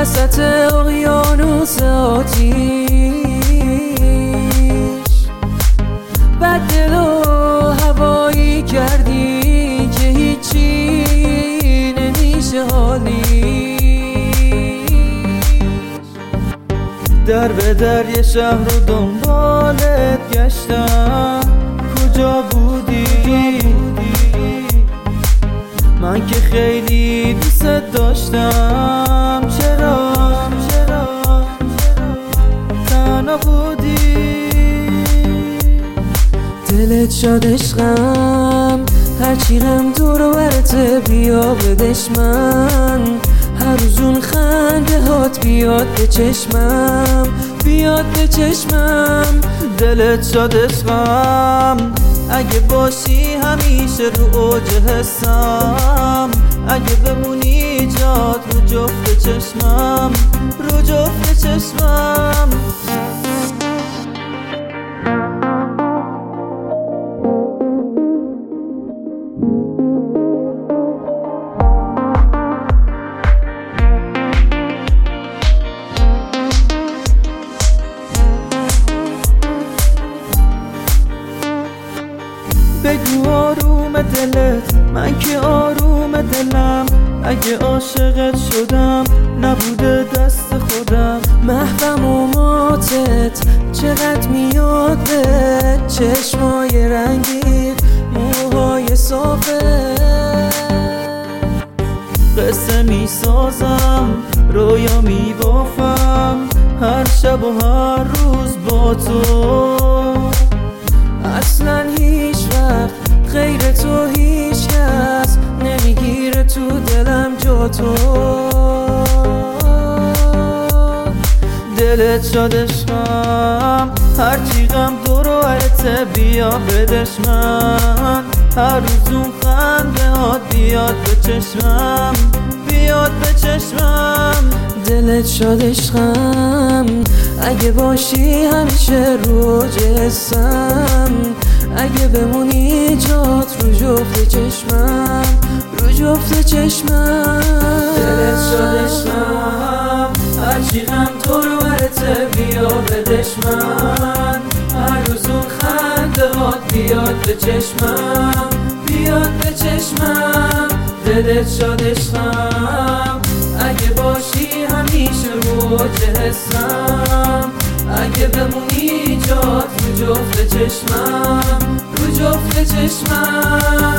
وسط اقیانوس آتیش، بد دل و هوایی کردی که هیچی نمیشه حالیش. در به در یه شهر رو دنبالت گشتم، کجا بودی؟ من که خیلی دوست داشتم، چرا تنها بودی؟ دلت شاد عشقم، هرچی غم دور و برته بیا بدش من، هر روز اون خنده هات بیاد به چشمم، بیاد به چشمم. دلت شاد عشقم، اگه باشی همیشه رو اوج حسم، اگه بمونی جات رو جفت چشمم، رو جفت چشمم. بگو آروم دلت، من که آروم دلم، اگه عاشقت شدم نبوده دست خودم. محوم و ماتت چقدر میاد به چشمای رنگی، موهای صافه، قصه میسازم رویا میبافم، هر شب و هر روز با تو. اصلا هیچ وقت غیر تو هیچ کس نمیگیره تو دلم جا تو. دلت شاد عشقم، هرچی غم دور و برته بیا بدش من، هر روز اون خنده هات بیاد به چشمم، بیاد به چشمم. دلت شاد عشقم، اگه باشی همیشه رو جسم، اگه بمونی جات رو جفت چشمم، رو جفت چشمم. دلت شاد عشقم، هرچی غم تو رو برته بیا بدش من، هر روز اون خنده هات بیاد به چشمم، بیاد به چشمم. دلت شاد عشقم، اگه باشی همیشه رو حسم، اگه بمونی جات رو جفت چشمم، رو جفت چشمم.